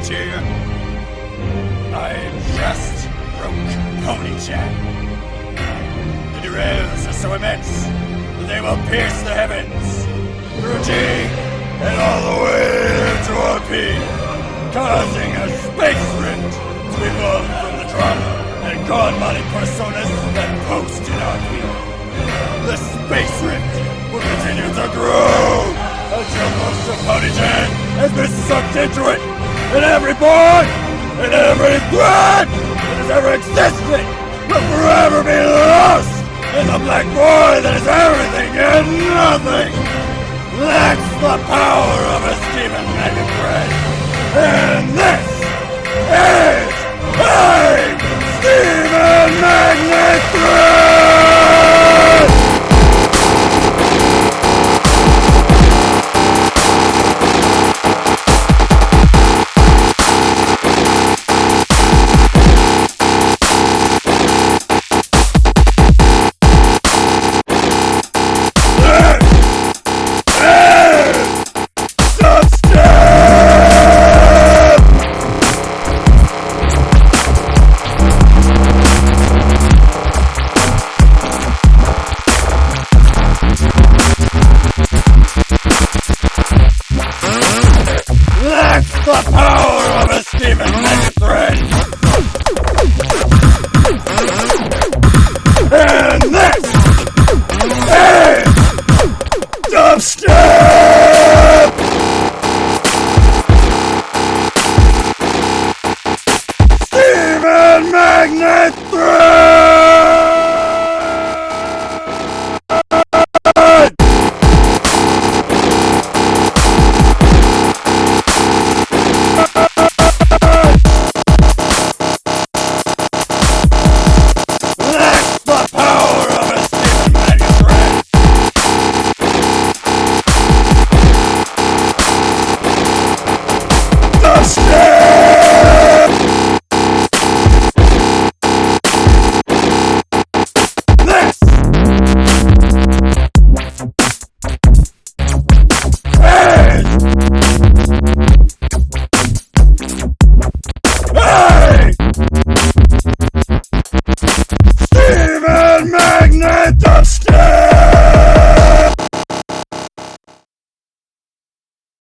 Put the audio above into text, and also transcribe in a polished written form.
language here. I just broke Pony-chan. The derails are so immense that they will pierce the heavens, through G, and all the way to RP, causing a space rift to be born from the drama and god-body personas that post in RP. The space rift will continue to grow until most of Pony-chan has been sucked into it, and every boy and every thread that has ever existed will forever be lost in the black void that is everything and nothing. That's the power of a Steven Megan friend. And